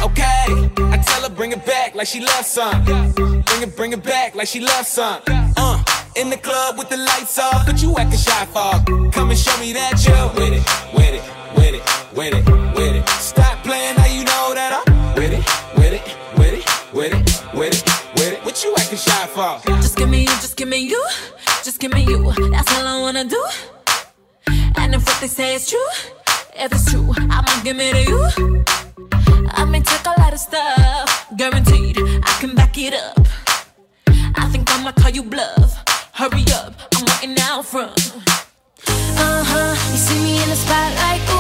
Okay, I tell her bring it back like she loves some. Bring it back like she loves some. In the club with the lights off, but you acting shy for. Come and show me that you're with it, with it, with it, with it, with it. Stop playing, now you know that I'm with it, with it, with it, with it, with it, with it. What you acting shy for? Just give me you, just give me you, just give me you. That's all I wanna do. And if what they say is true, if it's true, I'ma give it to you. I may take a lot of stuff, guaranteed I can back it up. I think I'ma call you bluff. Hurry up, I'm waiting out front. You see me in the spotlight.